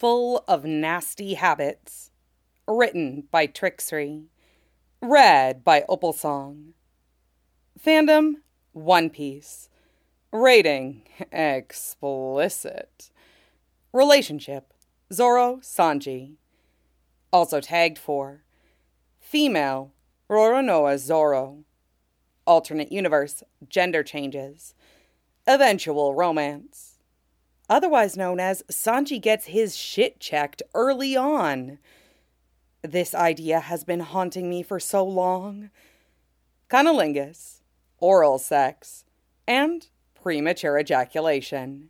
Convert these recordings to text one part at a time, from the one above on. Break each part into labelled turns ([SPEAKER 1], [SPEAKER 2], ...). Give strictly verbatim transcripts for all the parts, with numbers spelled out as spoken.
[SPEAKER 1] Full of Nasty Habits. Written by Trixie. Read by Opalsong. Fandom, One Piece. Rating, explicit. Relationship, Zoro, Sanji. Also tagged for female, Roronoa Zoro. Alternate universe, gender changes. Eventual romance. Otherwise known as Sanji gets his shit checked early on. This idea has been haunting me for so long. Cunnilingus, oral sex, and premature ejaculation.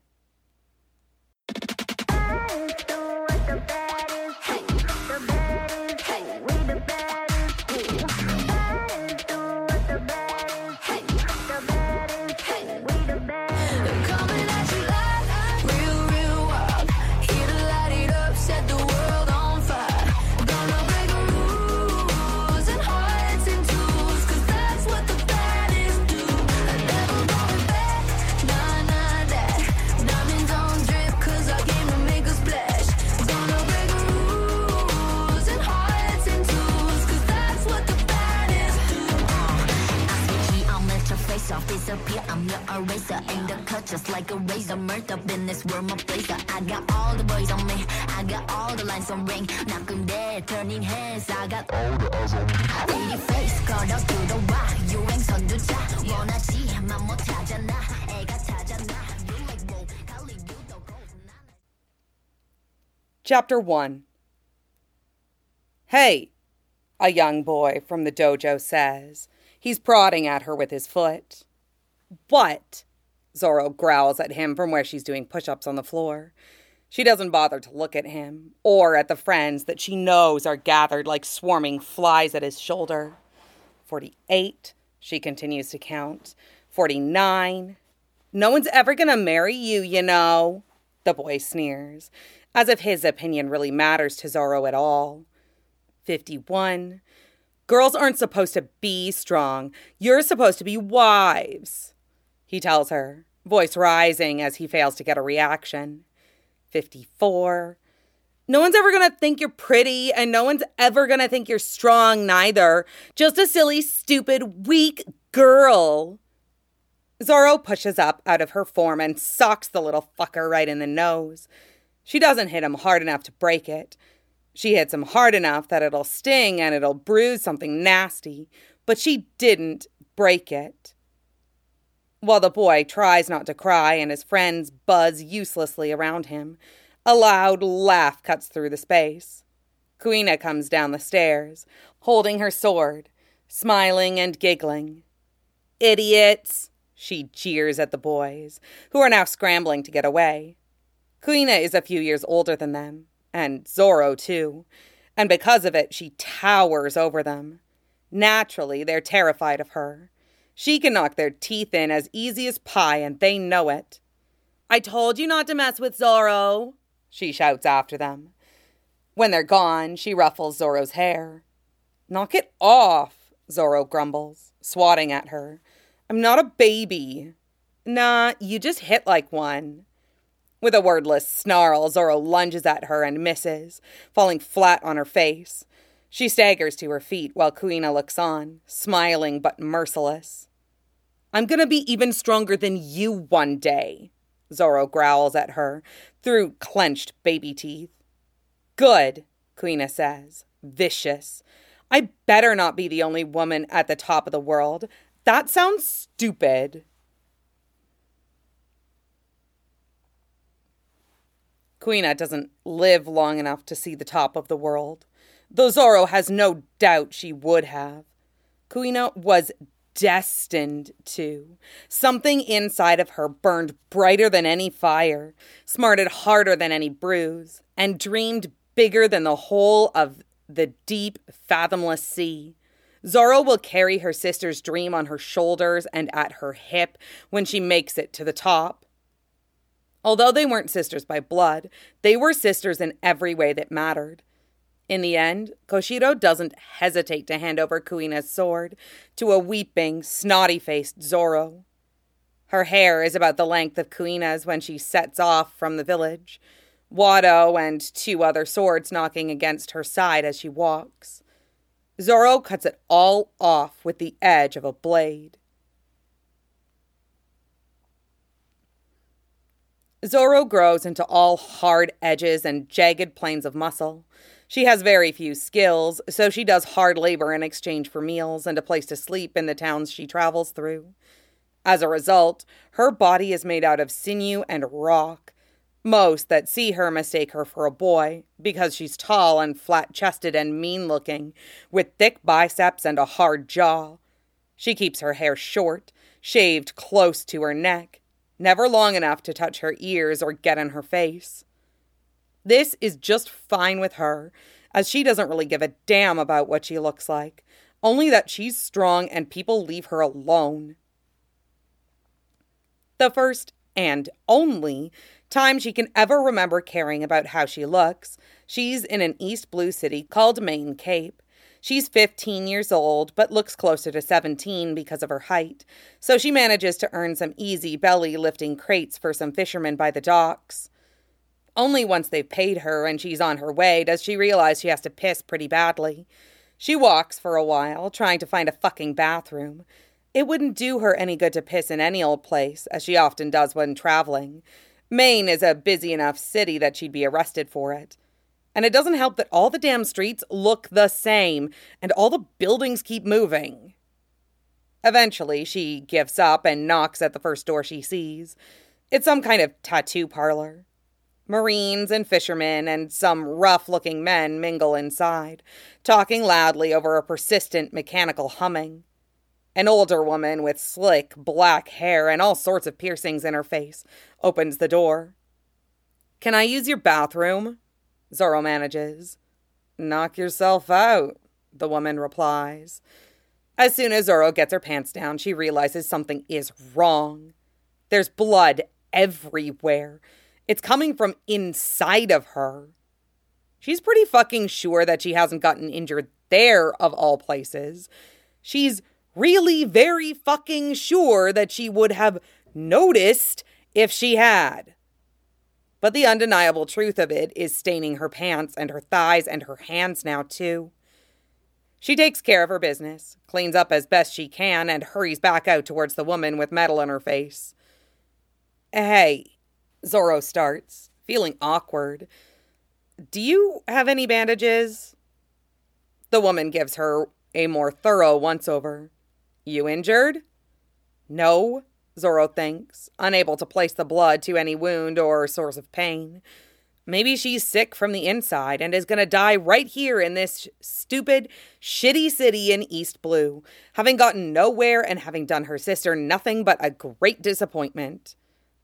[SPEAKER 2] Disappear, I'm your eraser. Ain't the cut just like a razor. Murder business, worm a blazer. I got all the boys on me. I got all the lines on ring. Knocking dead, turning heads. I got all the eyes on me. Pretty face, 걸어 들어와. 유행 선두자. 원하지만 못하잖아. 애가 타잖아. You like whoa, 갈리 유도 go.
[SPEAKER 1] Chapter one. Hey, a young boy from the dojo says. He's prodding at her with his foot. What? Zoro growls at him from where she's doing push-ups on the floor. She doesn't bother to look at him, or at the friends that she knows are gathered like swarming flies at his shoulder. Forty-eight, she continues to count. Forty-nine. No one's ever gonna marry you, you know, the boy sneers, as if his opinion really matters to Zoro at all. Fifty-one. Girls aren't supposed to be strong. You're supposed to be wives, he tells her, voice rising as he fails to get a reaction. Fifty-four. No one's ever going to think you're pretty, and no one's ever going to think you're strong neither. Just a silly, stupid, weak girl. Zoro pushes up out of her form and socks the little fucker right in the nose. She doesn't hit him hard enough to break it. She hits him hard enough that it'll sting and it'll bruise something nasty, but she didn't break it. While the boy tries not to cry and his friends buzz uselessly around him, a loud laugh cuts through the space. Kuina comes down the stairs, holding her sword, smiling and giggling. Idiots, she jeers at the boys, who are now scrambling to get away. Kuina is a few years older than them. And Zoro, too. And because of it, she towers over them. Naturally, they're terrified of her. She can knock their teeth in as easy as pie, and they know it. I told you not to mess with Zoro, she shouts after them. When they're gone, she ruffles Zoro's hair. Knock it off, Zoro grumbles, swatting at her. I'm not a baby. Nah, you just hit like one. With a wordless snarl, Zoro lunges at her and misses, falling flat on her face. She staggers to her feet while Kuina looks on, smiling but merciless. I'm gonna be even stronger than you one day, Zoro growls at her through clenched baby teeth. Good, Kuina says, vicious. I better not be the only woman at the top of the world. That sounds stupid. Kuina doesn't live long enough to see the top of the world, though Zoro has no doubt she would have. Kuina was destined to. Something inside of her burned brighter than any fire, smarted harder than any bruise, and dreamed bigger than the whole of the deep, fathomless sea. Zoro will carry her sister's dream on her shoulders and at her hip when she makes it to the top. Although they weren't sisters by blood, they were sisters in every way that mattered. In the end, Koshiro doesn't hesitate to hand over Kuina's sword to a weeping, snotty-faced Zoro. Her hair is about the length of Kuina's when she sets off from the village. Watto and two other swords knocking against her side as she walks. Zoro cuts it all off with the edge of a blade. Zoro grows into all hard edges and jagged planes of muscle. She has very few skills, so she does hard labor in exchange for meals and a place to sleep in the towns she travels through. As a result, her body is made out of sinew and rock. Most that see her mistake her for a boy, because she's tall and flat-chested and mean-looking, with thick biceps and a hard jaw. She keeps her hair short, shaved close to her neck, never long enough to touch her ears or get in her face. This is just fine with her, as she doesn't really give a damn about what she looks like, only that she's strong and people leave her alone. The first and only time she can ever remember caring about how she looks, she's in an East Blue city called Main Cape. She's fifteen years old, but looks closer to seventeen because of her height, so she manages to earn some easy belly lifting crates for some fishermen by the docks. Only once they've paid her and she's on her way does she realize she has to piss pretty badly. She walks for a while, trying to find a fucking bathroom. It wouldn't do her any good to piss in any old place, as she often does when traveling. Maine is a busy enough city that she'd be arrested for it. And it doesn't help that all the damn streets look the same, and all the buildings keep moving. Eventually, she gives up and knocks at the first door she sees. It's some kind of tattoo parlor. Marines and fishermen and some rough-looking men mingle inside, talking loudly over a persistent mechanical humming. An older woman with slick, black hair and all sorts of piercings in her face opens the door. "Can I use your bathroom?" Zoro manages. "Knock yourself out," the woman replies. As soon as Zoro gets her pants down, she realizes something is wrong. There's blood everywhere. It's coming from inside of her. She's pretty fucking sure that she hasn't gotten injured there, of all places. She's really very fucking sure that she would have noticed if she had. But the undeniable truth of it is staining her pants and her thighs and her hands now, too. She takes care of her business, cleans up as best she can, and hurries back out towards the woman with metal in her face. "Hey," Zoro starts, feeling awkward. "Do you have any bandages?" The woman gives her a more thorough once-over. "You injured?" "No," Zoro thinks, unable to place the blood to any wound or source of pain. Maybe she's sick from the inside and is going to die right here in this stupid, shitty city in East Blue, having gotten nowhere and having done her sister nothing but a great disappointment.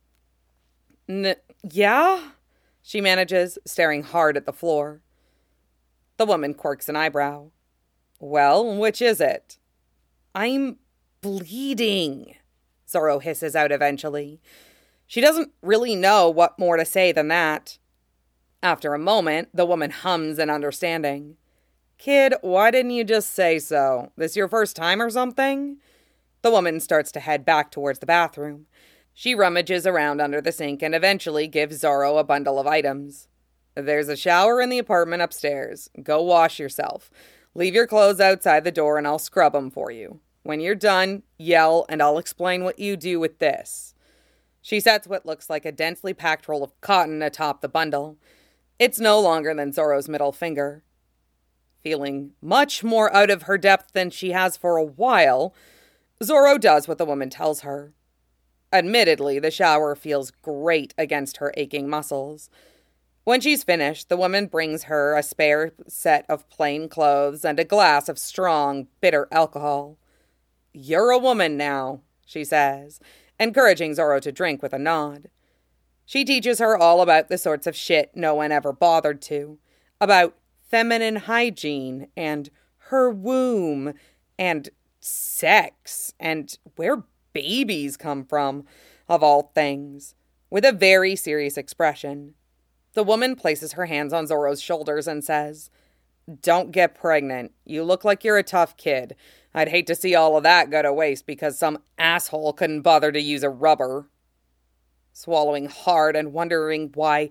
[SPEAKER 1] N- yeah? She manages, staring hard at the floor. The woman quirks an eyebrow. "Well, which is it?" "I'm bleeding," Zoro hisses out eventually. She doesn't really know what more to say than that. After a moment, the woman hums in understanding. "Kid, why didn't you just say so? This your first time or something?" The woman starts to head back towards the bathroom. She rummages around under the sink and eventually gives Zoro a bundle of items. "There's a shower in the apartment upstairs. Go wash yourself. Leave your clothes outside the door and I'll scrub them for you. When you're done, yell and I'll explain what you do with this." She sets what looks like a densely packed roll of cotton atop the bundle. It's no longer than Zoro's middle finger. Feeling much more out of her depth than she has for a while, Zoro does what the woman tells her. Admittedly, the shower feels great against her aching muscles. When she's finished, the woman brings her a spare set of plain clothes and a glass of strong, bitter alcohol. "You're a woman now," she says, encouraging Zoro to drink with a nod. She teaches her all about the sorts of shit no one ever bothered to, about feminine hygiene and her womb and sex and where babies come from, of all things, with a very serious expression. The woman places her hands on Zoro's shoulders and says, "Don't get pregnant. You look like you're a tough kid. I'd hate to see all of that go to waste because some asshole couldn't bother to use a rubber." Swallowing hard and wondering why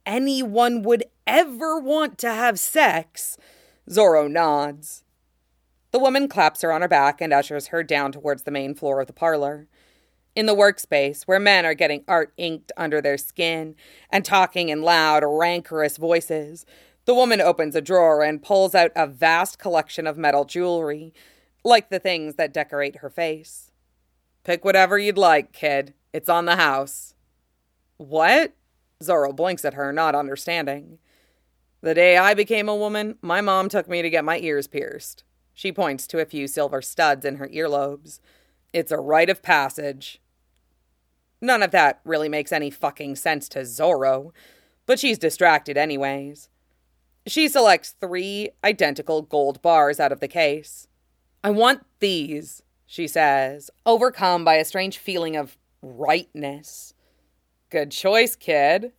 [SPEAKER 1] anyone would ever want to have sex. Zoro nods. The woman claps her on her back and ushers her down towards the main floor of the parlor. In the workspace, where men are getting art inked under their skin and talking in loud, rancorous voices, the woman opens a drawer and pulls out a vast collection of metal jewelry, like the things that decorate her face. Pick whatever you'd like, kid. It's on the house. What? Zoro blinks at her, not understanding. The day I became a woman, my mom took me to get my ears pierced. She points to a few silver studs in her earlobes. It's a rite of passage. None of that really makes any fucking sense to Zoro, but she's distracted anyways. She selects three identical gold bars out of the case. I want these, she says, overcome by a strange feeling of rightness. Good choice, kid.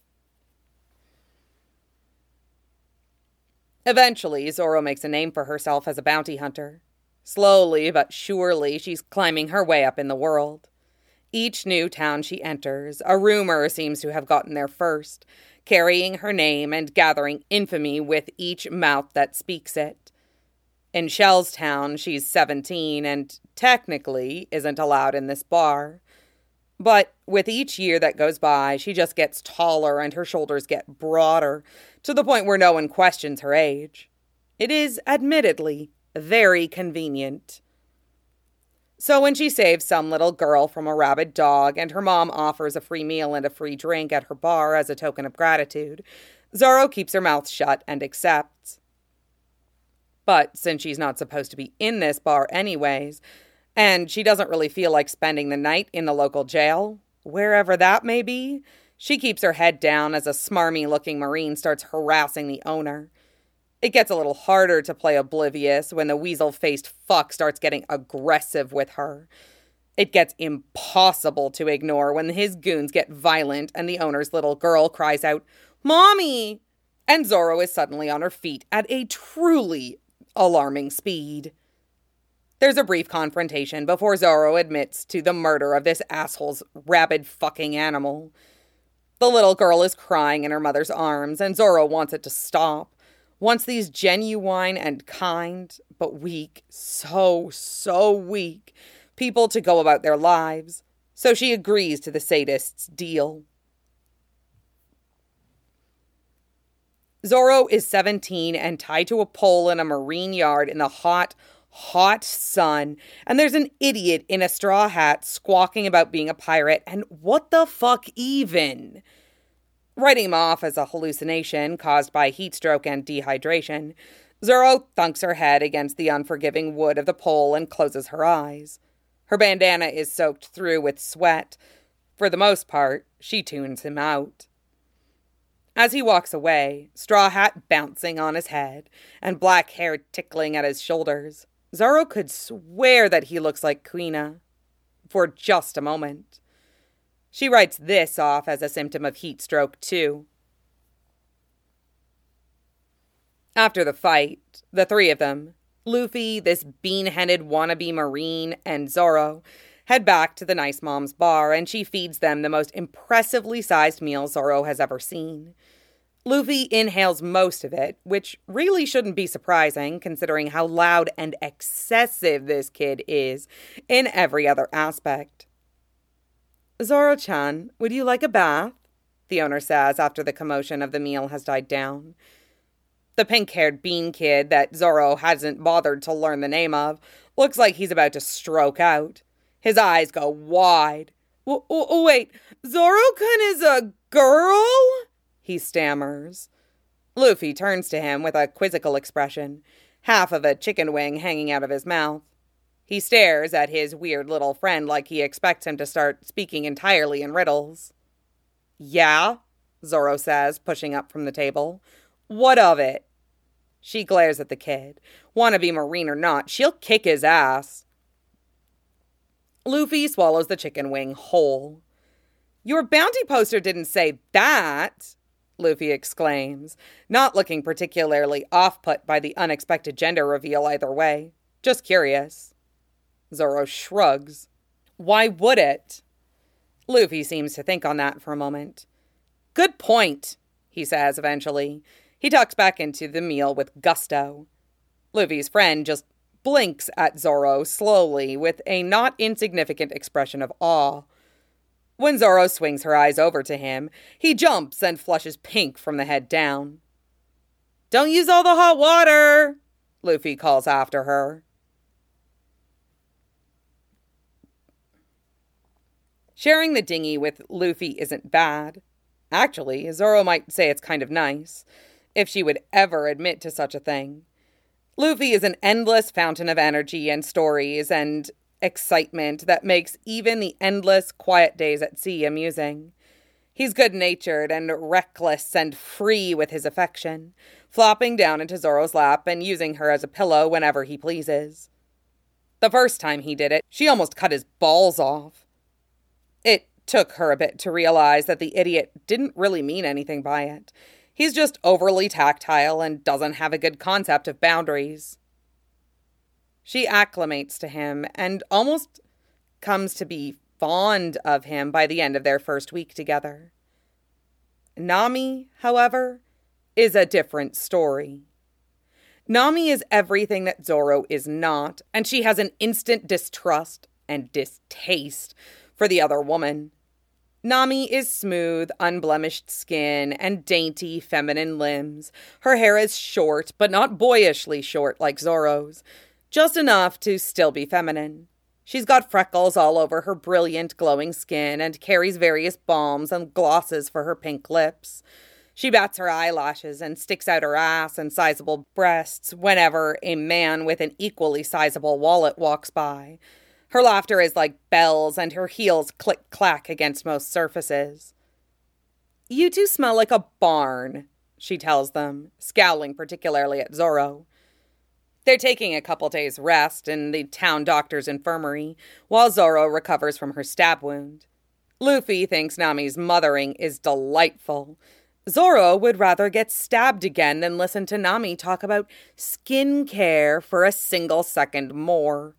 [SPEAKER 1] Eventually, Zoro makes a name for herself as a bounty hunter. Slowly but surely, she's climbing her way up in the world. Each new town she enters, a rumor seems to have gotten there first, carrying her name and gathering infamy with each mouth that speaks it. In Shellstown, she's seventeen and technically isn't allowed in this bar. But with each year that goes by, she just gets taller and her shoulders get broader, to the point where no one questions her age. It is, admittedly, very convenient. So when she saves some little girl from a rabid dog and her mom offers a free meal and a free drink at her bar as a token of gratitude, Zoro keeps her mouth shut and accepts. But since she's not supposed to be in this bar anyways, and she doesn't really feel like spending the night in the local jail, wherever that may be, she keeps her head down as a smarmy-looking Marine starts harassing the owner. It gets a little harder to play oblivious when the weasel-faced fuck starts getting aggressive with her. It gets impossible to ignore when his goons get violent and the owner's little girl cries out, "Mommy!" And Zoro is suddenly on her feet at a truly alarming speed. There's a brief confrontation before Zoro admits to the murder of this asshole's rabid fucking animal. The little girl is crying in her mother's arms, and Zoro wants it to stop. Wants these genuine and kind, but weak, so, so weak, people to go about their lives. So she agrees to the sadist's deal. Zoro is seventeen and tied to a pole in a marine yard in the hot, hot sun, and there's an idiot in a straw hat squawking about being a pirate, and what the fuck even? Writing him off as a hallucination caused by heat stroke and dehydration, Zoro thunks her head against the unforgiving wood of the pole and closes her eyes. Her bandana is soaked through with sweat. For the most part, she tunes him out. As he walks away, straw hat bouncing on his head and black hair tickling at his shoulders, Zoro could swear that he looks like Kuina. For just a moment. She writes this off as a symptom of heat stroke, too. After the fight, the three of them, Luffy, this bean-headed wannabe Marine, and Zoro, head back to the Nice Mom's bar, and she feeds them the most impressively sized meal Zoro has ever seen. Luffy inhales most of it, which really shouldn't be surprising, considering how loud and excessive this kid is in every other aspect. "Zoro-chan, would you like a bath?" the owner says after the commotion of the meal has died down. The pink-haired bean kid that Zoro hasn't bothered to learn the name of looks like he's about to stroke out. His eyes go wide. W- w- wait, Zoro-kun is a girl? He stammers. Luffy turns to him with a quizzical expression, half of a chicken wing hanging out of his mouth. He stares at his weird little friend like he expects him to start speaking entirely in riddles. "Yeah?" Zoro says, pushing up from the table. "What of it?" She glares at the kid. Wannabe Marine or not, she'll kick his ass. Luffy swallows the chicken wing whole. "Your bounty poster didn't say that," Luffy exclaims, not looking particularly off-put by the unexpected gender reveal either way. Just curious. Zoro shrugs. "Why would it?" Luffy seems to think on that for a moment. "Good point," he says eventually. He tucks back into the meal with gusto. Luffy's friend just blinks at Zoro slowly with a not insignificant expression of awe. When Zoro swings her eyes over to him, he jumps and flushes pink from the head down. "Don't use all the hot water," Luffy calls after her. Sharing the dinghy with Luffy isn't bad. Actually, Zoro might say it's kind of nice, if she would ever admit to such a thing. Luffy is an endless fountain of energy and stories and excitement that makes even the endless, quiet days at sea amusing. He's good-natured and reckless and free with his affection, flopping down into Zoro's lap and using her as a pillow whenever he pleases. The first time he did it, she almost cut his balls off. It took her a bit to realize that the idiot didn't really mean anything by it. He's just overly tactile and doesn't have a good concept of boundaries. She acclimates to him and almost comes to be fond of him by the end of their first week together. Nami, however, is a different story. Nami is everything that Zoro is not, and she has an instant distrust and distaste for the other woman. Nami is smooth, unblemished skin and dainty, feminine limbs. Her hair is short, but not boyishly short like Zoro's, just enough to still be feminine. She's got freckles all over her brilliant, glowing skin and carries various balms and glosses for her pink lips. She bats her eyelashes and sticks out her ass and sizable breasts whenever a man with an equally sizable wallet walks by. Her laughter is like bells, and her heels click-clack against most surfaces. "You two smell like a barn," she tells them, scowling particularly at Zoro. They're taking a couple days' rest in the town doctor's infirmary, while Zoro recovers from her stab wound. Luffy thinks Nami's mothering is delightful. Zoro would rather get stabbed again than listen to Nami talk about skin care for a single second more.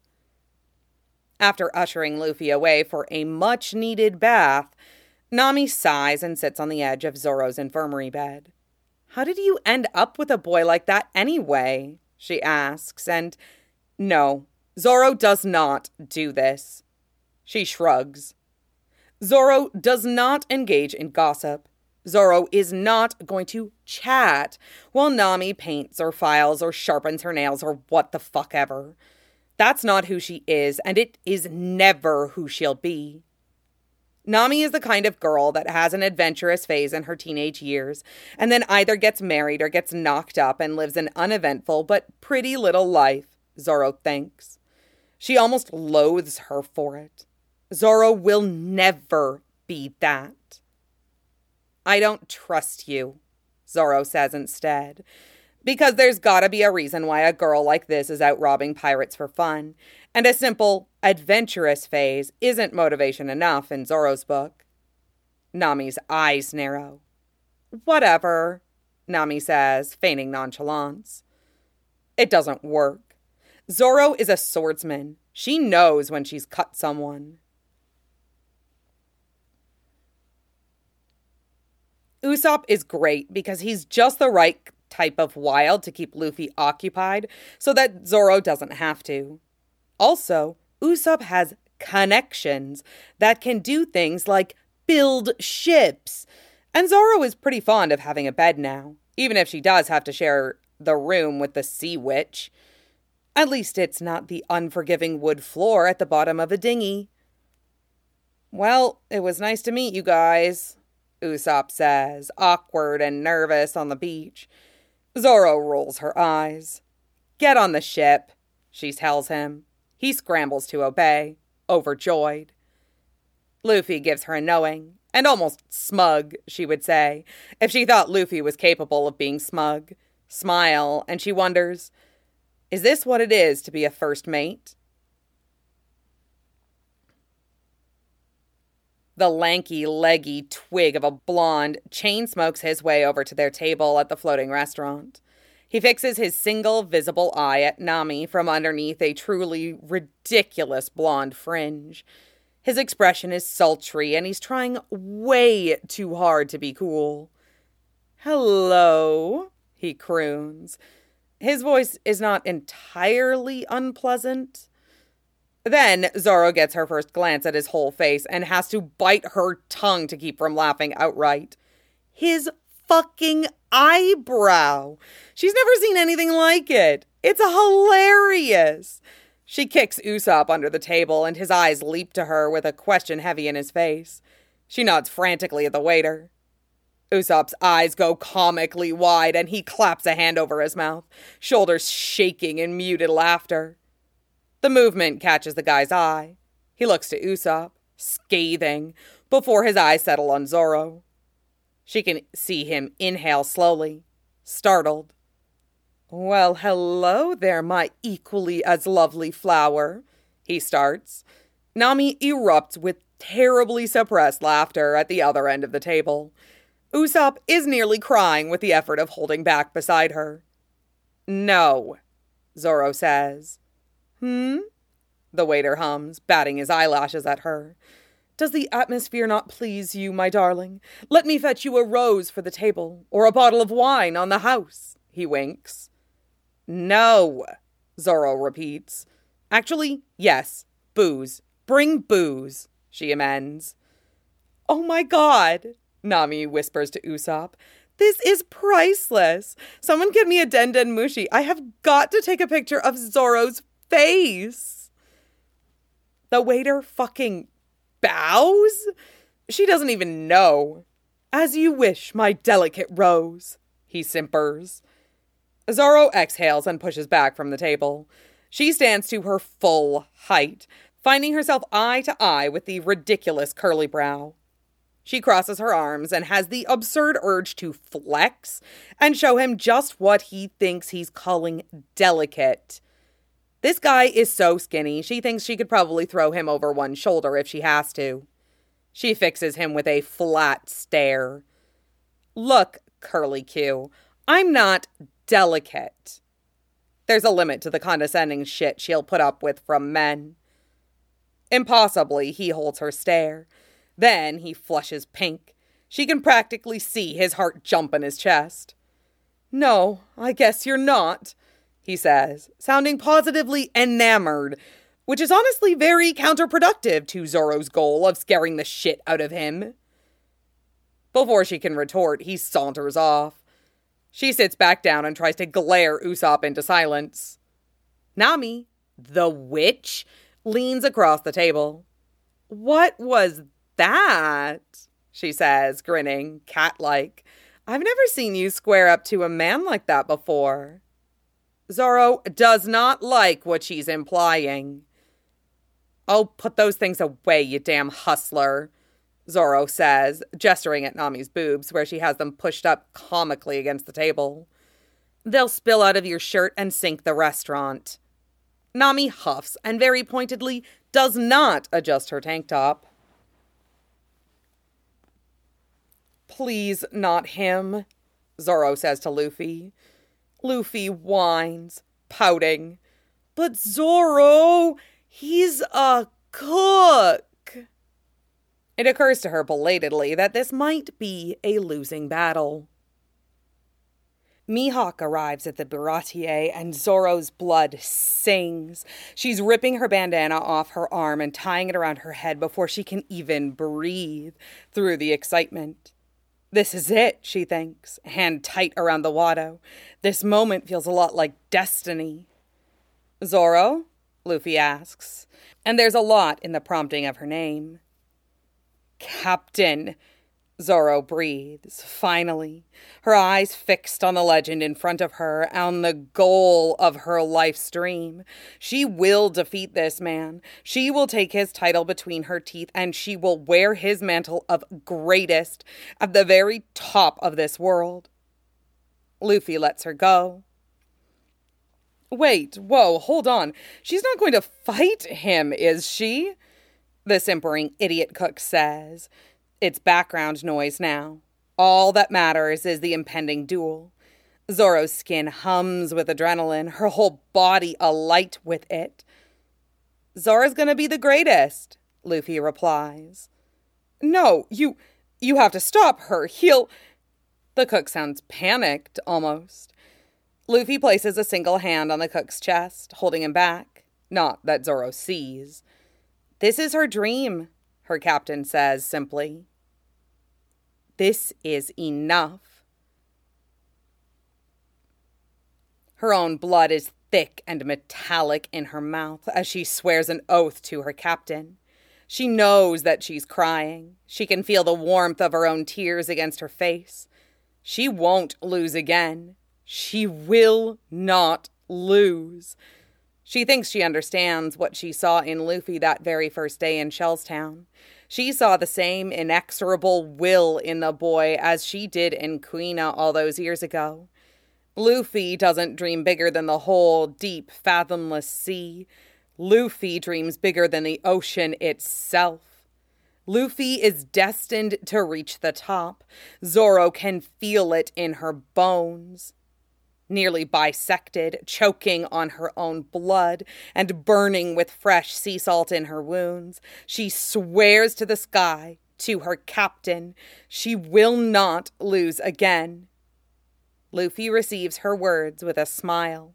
[SPEAKER 1] After ushering Luffy away for a much-needed bath, Nami sighs and sits on the edge of Zoro's infirmary bed. "How did you end up with a boy like that anyway?" she asks, and no, Zoro does not do this. She shrugs. Zoro does not engage in gossip. Zoro is not going to chat while Nami paints or files or sharpens her nails or what the fuck ever. That's not who she is, and it is never who she'll be. Nami is the kind of girl that has an adventurous phase in her teenage years, and then either gets married or gets knocked up and lives an uneventful but pretty little life, Zoro thinks. She almost loathes her for it. Zoro will never be that. "I don't trust you," Zoro says instead. Because there's gotta be a reason why a girl like this is out robbing pirates for fun, and a simple, adventurous phase isn't motivation enough in Zoro's book. Nami's eyes narrow. "Whatever," Nami says, feigning nonchalance. It doesn't work. Zoro is a swordsman. She knows when she's cut someone. Usopp is great because he's just the right type of wild to keep Luffy occupied so that Zoro doesn't have to. Also, Usopp has connections that can do things like build ships. And Zoro is pretty fond of having a bed now, even if she does have to share the room with the sea witch. At least it's not the unforgiving wood floor at the bottom of a dinghy. "Well, it was nice to meet you guys," Usopp says, awkward and nervous on the beach. Zoro rolls her eyes. "Get on the ship," she tells him. He scrambles to obey, overjoyed. Luffy gives her a knowing, and almost smug, she would say, if she thought Luffy was capable of being smug. Smile, and she wonders, is this what it is to be a first mate? The lanky, leggy twig of a blonde chain smokes his way over to their table at the floating restaurant. He fixes his single visible eye at Nami from underneath a truly ridiculous blonde fringe. His expression is sultry, and he's trying way too hard to be cool. "Hello," he croons. His voice is not entirely unpleasant. Then Zoro gets her first glance at his whole face and has to bite her tongue to keep from laughing outright. His fucking eyebrow. She's never seen anything like it. It's hilarious. She kicks Usopp under the table and his eyes leap to her with a question heavy in his face. She nods frantically at the waiter. Usopp's eyes go comically wide and he claps a hand over his mouth, shoulders shaking in muted laughter. The movement catches the guy's eye. He looks to Usopp, scathing, before his eyes settle on Zoro. She can see him inhale slowly, startled. "Well, hello there, my equally as lovely flower," he starts. Nami erupts with terribly suppressed laughter at the other end of the table. Usopp is nearly crying with the effort of holding back beside her. "No," Zoro says. "Hmm?" the waiter hums, batting his eyelashes at her. "Does the atmosphere not please you, my darling? Let me fetch you a rose for the table, or a bottle of wine on the house," he winks. "No," Zoro repeats. "Actually, yes, booze. Bring booze," she amends. "Oh my god," Nami whispers to Usopp. "This is priceless. Someone get me a Denden Mushi. I have got to take a picture of Zoro's face." The waiter fucking bows? She doesn't even know. "As you wish, my delicate rose," he simpers. Zoro exhales and pushes back from the table. She stands to her full height, finding herself eye to eye with the ridiculous curly brow. She crosses her arms and has the absurd urge to flex and show him just what he thinks he's calling delicate. This guy is so skinny, she thinks she could probably throw him over one shoulder if she has to. She fixes him with a flat stare. "Look, Curly Q, I'm not delicate." There's a limit to the condescending shit she'll put up with from men. Impossibly, he holds her stare. Then he flushes pink. She can practically see his heart jump in his chest. "No, I guess you're not," he says, sounding positively enamored, which is honestly very counterproductive to Zoro's goal of scaring the shit out of him. Before she can retort, he saunters off. She sits back down and tries to glare Usopp into silence. Nami, the witch, leans across the table. "What was that?" she says, grinning, cat-like. "I've never seen you square up to a man like that before." Zoro does not like what she's implying. "Oh, put those things away, you damn hustler," Zoro says, gesturing at Nami's boobs where she has them pushed up comically against the table. "They'll spill out of your shirt and sink the restaurant." Nami huffs and very pointedly does not adjust her tank top. "Please, not him," Zoro says to Luffy. Luffy whines, pouting. "But Zoro, he's a cook." It occurs to her belatedly that this might be a losing battle. Mihawk arrives at the Baratie and Zoro's blood sings. She's ripping her bandana off her arm and tying it around her head before she can even breathe through the excitement. This is it, she thinks, hand tight around the Wado. This moment feels a lot like destiny. "Zoro?" Luffy asks, and there's a lot in the prompting of her name. "Captain," Zoro breathes, finally, her eyes fixed on the legend in front of her, on the goal of her life's dream. She will defeat this man. She will take his title between her teeth, and she will wear his mantle of greatest at the very top of this world. Luffy lets her go. "Wait, whoa, hold on. She's not going to fight him, is she?" the simpering idiot cook says. It's background noise now. All that matters is the impending duel. Zoro's skin hums with adrenaline, her whole body alight with it. "Zoro's gonna be the greatest," Luffy replies. "No, you, you have to stop her. He'll..." The cook sounds panicked, almost. Luffy places a single hand on the cook's chest, holding him back. Not that Zoro sees. This is her dream, her captain says simply. This is enough. Her own blood is thick and metallic in her mouth as she swears an oath to her captain. She knows that she's crying. She can feel the warmth of her own tears against her face. She won't lose again. She will not lose. She thinks she understands what she saw in Luffy that very first day in Shellstown. She saw the same inexorable will in the boy as she did in Kuina all those years ago. Luffy doesn't dream bigger than the whole deep, fathomless sea. Luffy dreams bigger than the ocean itself. Luffy is destined to reach the top. Zoro can feel it in her bones. Nearly bisected, choking on her own blood, and burning with fresh sea salt in her wounds, she swears to the sky, to her captain, she will not lose again. Luffy receives her words with a smile.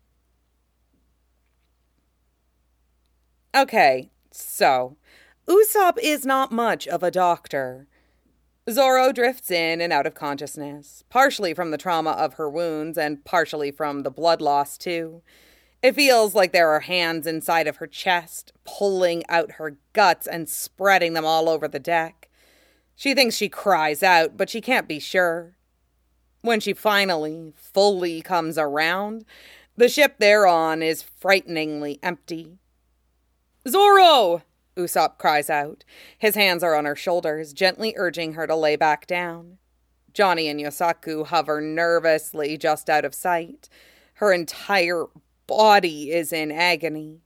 [SPEAKER 1] Okay, so, Usopp is not much of a doctor. Zoro drifts in and out of consciousness, partially from the trauma of her wounds and partially from the blood loss, too. It feels like there are hands inside of her chest, pulling out her guts and spreading them all over the deck. She thinks she cries out, but she can't be sure. When she finally, fully comes around, the ship they're on is frighteningly empty. "Zoro!" Usopp cries out. His hands are on her shoulders, gently urging her to lay back down. Johnny and Yosaku hover nervously just out of sight. Her entire body is in agony.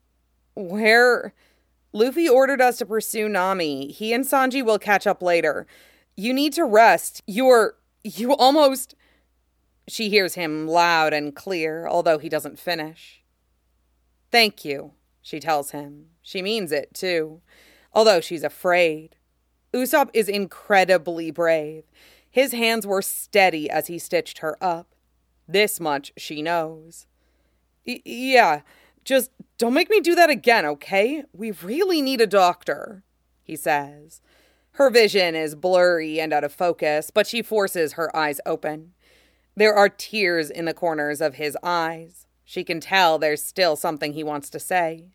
[SPEAKER 1] "Where?" "Luffy ordered us to pursue Nami. He and Sanji will catch up later. You need to rest. You're... you almost..." She hears him loud and clear, although he doesn't finish. "Thank you," she tells him. She means it, too. Although she's afraid. Usopp is incredibly brave. His hands were steady as he stitched her up. This much she knows. Y- yeah, just don't make me do that again, okay? We really need a doctor, he says. Her vision is blurry and out of focus, but she forces her eyes open. There are tears in the corners of his eyes. She can tell there's still something he wants to say.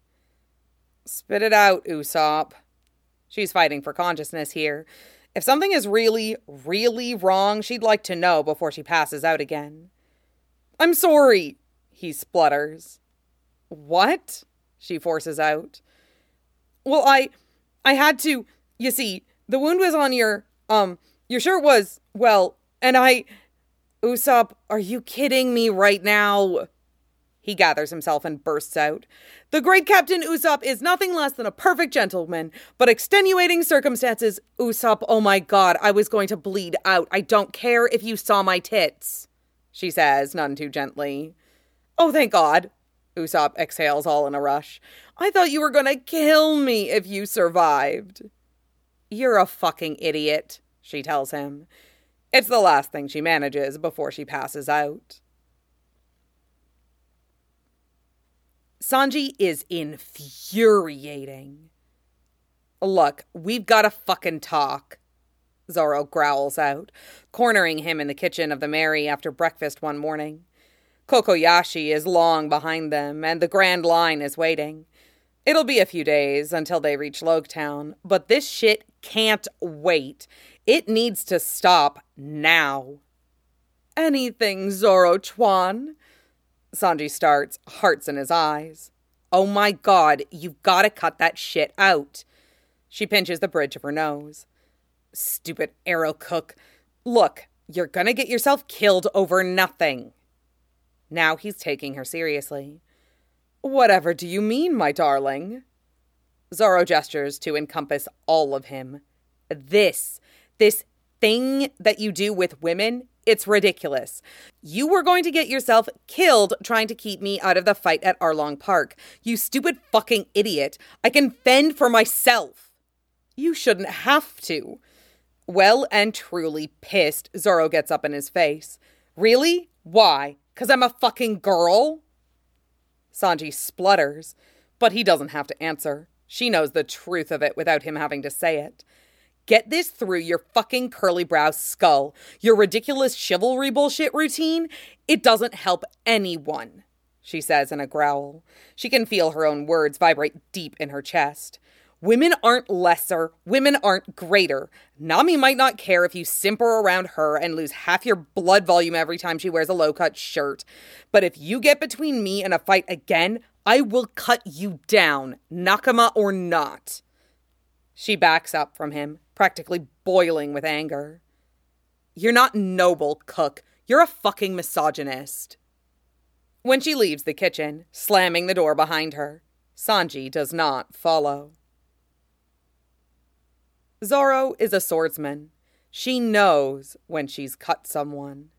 [SPEAKER 1] "Spit it out, Usopp." She's fighting for consciousness here. If something is really, really wrong, she'd like to know before she passes out again. "I'm sorry," he splutters. "What?" she forces out. "Well, I... I had to... You see, the wound was on your... Um, your shirt was... Well, and I... Usopp, are you kidding me right now?" He gathers himself and bursts out. "The great Captain Usopp is nothing less than a perfect gentleman, but extenuating circumstances... Usopp, oh my god, I was going to bleed out. I don't care if you saw my tits," she says, none too gently. "Oh, thank God," Usopp exhales all in a rush. "I thought you were going to kill me if you survived." "You're a fucking idiot," she tells him. It's the last thing she manages before she passes out. Sanji is infuriating. "Look, we've got to fucking talk," Zoro growls out, cornering him in the kitchen of the Mary after breakfast one morning. Kokoyashi is long behind them, and the Grand Line is waiting. It'll be a few days until they reach Logtown, but this shit can't wait. It needs to stop now. "Anything, Zoro-chan," Sanji starts, hearts in his eyes. "Oh my god, you've got to cut that shit out." She pinches the bridge of her nose. "Stupid arrow cook. Look, you're gonna get yourself killed over nothing." Now he's taking her seriously. "Whatever do you mean, my darling?" Zoro gestures to encompass all of him. This, this thing that you do with women, it's ridiculous. You were going to get yourself killed trying to keep me out of the fight at Arlong Park. You stupid fucking idiot. I can fend for myself. You shouldn't have to. Well and truly pissed, Zoro gets up in his face. Really? Why? 'Cause I'm a fucking girl? Sanji splutters, but he doesn't have to answer. She knows the truth of it without him having to say it. Get this through your fucking curly brow skull. Your ridiculous chivalry bullshit routine, it doesn't help anyone, she says in a growl. She can feel her own words vibrate deep in her chest. Women aren't lesser. Women aren't greater. Nami might not care if you simper around her and lose half your blood volume every time she wears a low-cut shirt. But if you get between me and a fight again, I will cut you down, Nakama or not. She backs up from him, practically boiling with anger. You're not noble, Cook. You're a fucking misogynist. When she leaves the kitchen, slamming the door behind her, Sanji does not follow. Zoro is a swordsman. She knows when she's cut someone.